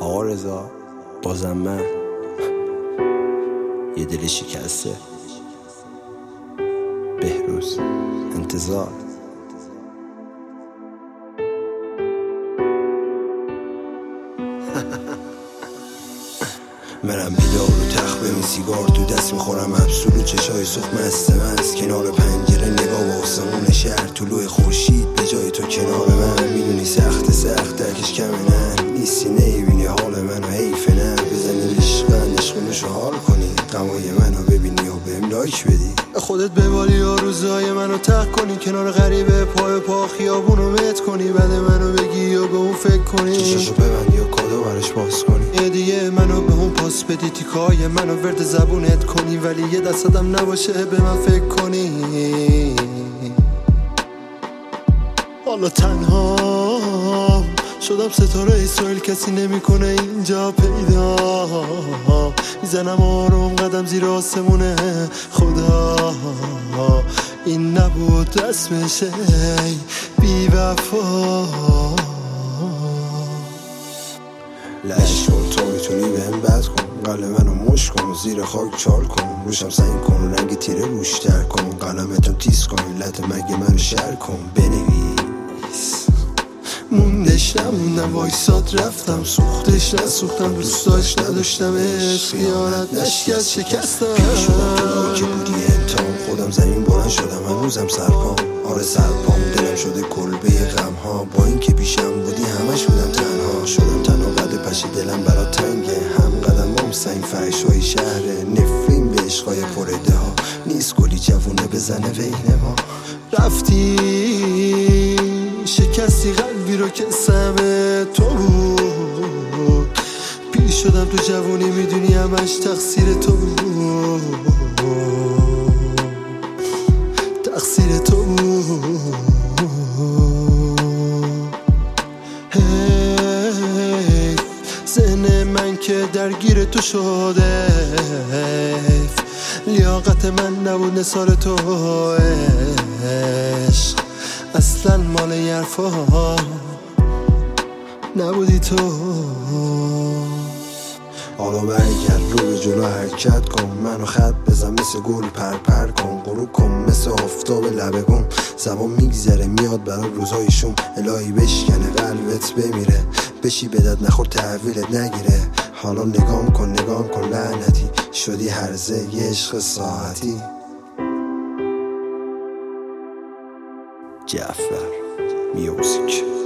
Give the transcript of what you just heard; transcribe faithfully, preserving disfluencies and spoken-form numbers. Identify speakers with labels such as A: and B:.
A: آقا رضا بازم من یه دل شکسته. بهروز انتظار. منم بیدار رو تخت ببین سیگار تو دست میخورم ابسول و چشای سخت مست من از کنار پنجره نگاه و آسمون شهر طلوع خورشید به جای تو کنار من. میدونی سخت سخت درکش کمه نه نیستی نمیبینی حال منو حیف نه بزنی عشقن عشقونشو حال کنی غمای منو ببینی و بهم لایک بدی خودت ببالی یا روزای منو تق کنی کنار غریبه پای پا خیابونو مت کنی بعد منو بگی و به اون فکر کنی چشاشو ببندی و کادو براش باز کنی یه دیگه منو به اون پاس بدی تیکای منو ورد زبونت کنی ولی یه دستم نباشه به من فکر کنی. حالا تنها شدم ستاره اسرائیل کسی نمیکنه اینجا پیدا میزنم آروم قدم زیر آسمونه خدا این نبود رسمشه بی وفا لش کن تو میتونی بهم بد کن قلب منو مش کن و زیر خاک چال کن روشم سنگ کن و رنگ تیره روشتر کن قلمتم تیز کن علت مگه منو شر کن بنویس موندش نموندم وایساد رفتم سوختش نسوختم دوستاش نداشتمش خیانت نشکست شکستم پیر شدم تو که بودی امتحان خودم زمین بلند شدم هنوزم سرپام آره سرپام دلم شده کلبه غم ها با این که پیشم بودی همش بودم تنها شدم تنها قد پشی دلم برا تنگه هم قدم هم سنگ فرشای شهره نفرین به عشقای پرده ها نیست گلی جوونه بزنه وینه ما رفتی شکستی قلبی رو که سمه تو بود پیر شدم تو جوونی میدونی همش تقصیر تو بود تقصیر تو بود هی ذهن من که درگیر تو شده لیاقت من نبود نثار تو عشق اصلا مال یه حرفا نبودی تو. حالا برگرد رو به جلو حرکت کن منو خط بزن مثل گل پر پر کن غروب کن مثل آفتاب لبه بوم زمان میگذره میاد برای روزایشون الهی بشکنه قلبت بمیره بشی بدت نخور تحویلت نگیره حالا نگام کن نگام کن لعنتی شدی هرزه یه عشق ساعتی. جعفر میوزیک.